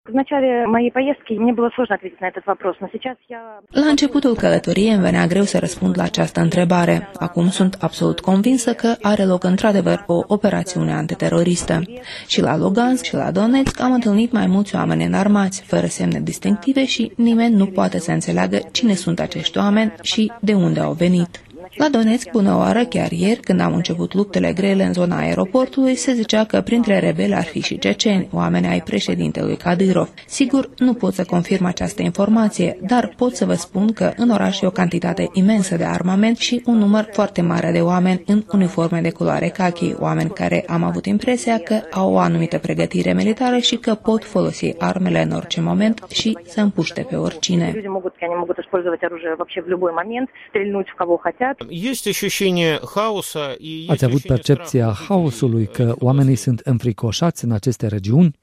La începutul călătoriei îmi venea greu să răspund la această întrebare. Acum sunt absolut convinsă că are loc într-adevăr o operațiune antiteroristă. Și la Lugansk și la Donetsk am întâlnit mai mulți oameni înarmați, fără semne distinctive și nimeni nu poate să înțeleagă cine sunt acești oameni și de unde au venit. La Donetsk, bună oară, chiar ieri, când am început luptele grele în zona aeroportului, se zicea că printre rebeli ar fi și ceceni, oameni ai președintelui Kadyrov. Sigur, nu pot să confirm această informație, dar pot să vă spun că în oraș e o cantitate imensă de armament și un număr foarte mare de oameni în uniforme de culoare khaki, oameni care am avut impresia că au o anumită pregătire militară și că pot folosi armele în orice moment și să împuște pe oricine. Ați avut percepția haosului, că oamenii sunt înfricoșați în aceste regiuni?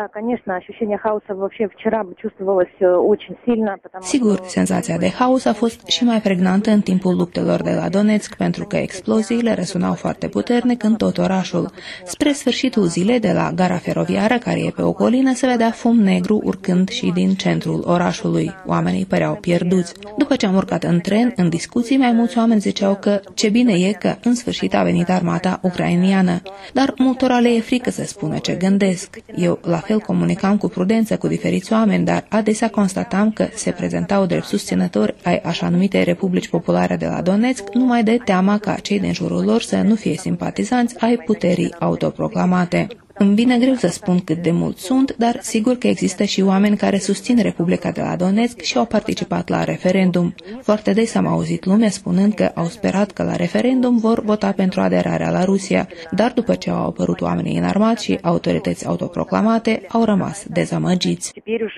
Sigur, senzația de haos a fost și mai pregnantă în timpul luptelor de la Donetsk, pentru că exploziile răsunau foarte puternic în tot orașul. Spre sfârșitul zilei, de la gara feroviară, care e pe o colină, se vedea fum negru urcând și din centrul orașului. Oamenii păreau pierduți. După ce am urcat în tren, în discuții, mai mulți oameni ziceau că ce bine e că în sfârșit a venit armata ucrainiană. Dar multora le e frică să spună ce gândesc. Eu la fel comunicam cu prudență cu diferiți oameni, dar adesea constatam că se prezentau drept susținători ai așa numite Republici Populare de la Donetsk, numai de teama ca cei din jurul lor să nu fie simpatizanți ai puterii autoproclamate. Îmi vine greu să spun cât de mulți sunt, dar sigur că există și oameni care susțin Republica de la Donetsk și au participat la referendum. Foarte des am auzit lume spunând că au sperat că la referendum vor vota pentru aderarea la Rusia, dar după ce au apărut oamenii înarmați și autorități autoproclamate, au rămas dezamăgiți.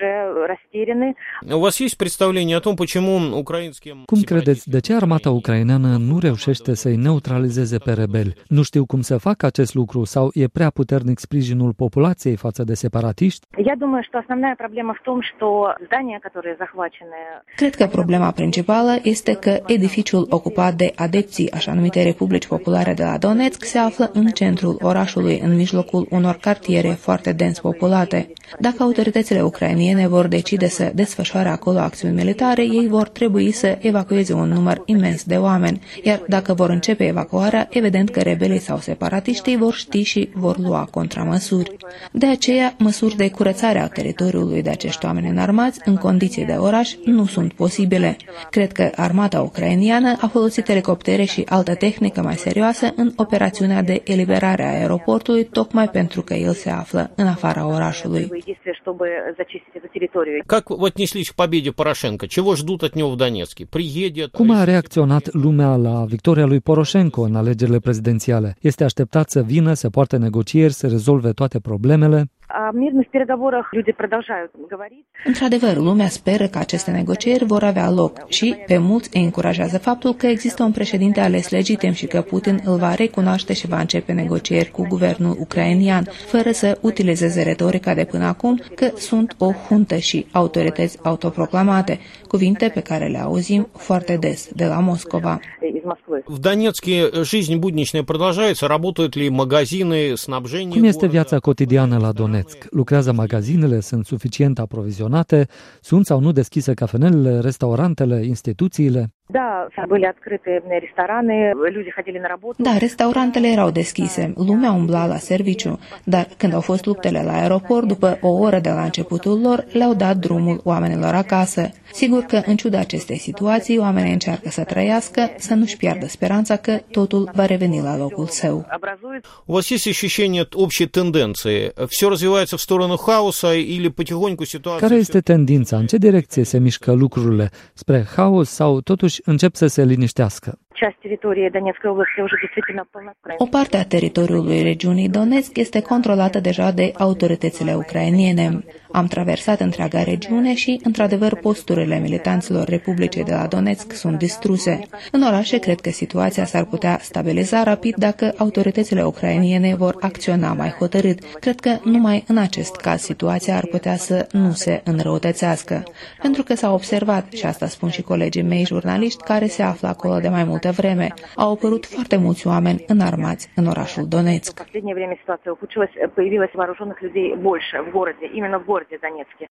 Cum credeți, de ce armata ucraineană nu reușește să-i neutralizeze pe rebeli? Nu știu cum să facă acest lucru sau e prea puternic sprijinul populației față de separatiști? Cred că problema principală este că edificiul ocupat de adepții așa numite Republici Populare de la Donetsk se află în centrul orașului, în mijlocul unor cartiere foarte dens populate. Dacă autoritățile ucrainiene vor decide să desfășoare acolo acțiuni militare, ei vor trebui să evacueze un număr imens de oameni, iar dacă vor începe evacuarea, evident că rebelii sau separatiștii vor ști și vor lua contramăsuri. De aceea, măsuri de curățare a teritoriului de acești oameni înarmați în condiții de oraș nu sunt posibile. Cred că armata ucrainiană a folosit elicoptere și altă tehnică mai serioasă în operațiunea de eliberare a aeroportului, tocmai pentru că el se află în afara orașului. Cum a reacționat lumea la victoria lui Poroșenko în alegerile prezidențiale? Este așteptat să vină, să poarte negocieri, să rezolve toate problemele? Într-adevăr, lumea speră că aceste negocieri vor avea loc și pe mulți îi încurajează faptul că există un președinte ales legitim și că Putin îl va recunoaște și va începe negocieri cu guvernul ucrainian, fără să utilizeze retorica de până acum că sunt o huntă și autorități autoproclamate, cuvinte pe care le auzim foarte des de la Moscova. Cum este viața cotidiană la Donetsk? Lucrează magazinele, sunt suficient aprovizionate, sunt sau nu deschise cafenelele, restaurantele, instituțiile? Da, restaurantele erau deschise, lumea umbla la serviciu, dar când au fost luptele la aeroport, după o oră de la începutul lor, le-au dat drumul oamenilor acasă. Sigur că, în ciuda acestei situații, oamenii încearcă să trăiască, să nu-și piardă speranța că totul va reveni la locul său. У вас есть ощущение общей тенденции? Все развивается в сторону хаоса или потихоньку ситуация... Care este tendința? În ce direcție se mișcă lucrurile? Spre haos sau totuși încep să se liniștească? O parte a teritoriului regiunii Donetsk este controlată deja de autoritățile ucrainene. Am traversat întreaga regiune și, într-adevăr, posturile militanților Republicii de la Donetsk sunt distruse. În orașe, cred că situația s-ar putea stabiliza rapid dacă autoritățile ucrainene vor acționa mai hotărât. Cred că numai în acest caz situația ar putea să nu se înrăutățească. Pentru că s-a observat, și asta spun și colegii mei jurnaliști care se află acolo de mai multe multă vreme. Au apărut foarte mulți oameni înarmați în orașul Donetsk. В последнее время ситуация ухудшилась, появилось вооруженных людей больше в городе, именно в городе Донецке.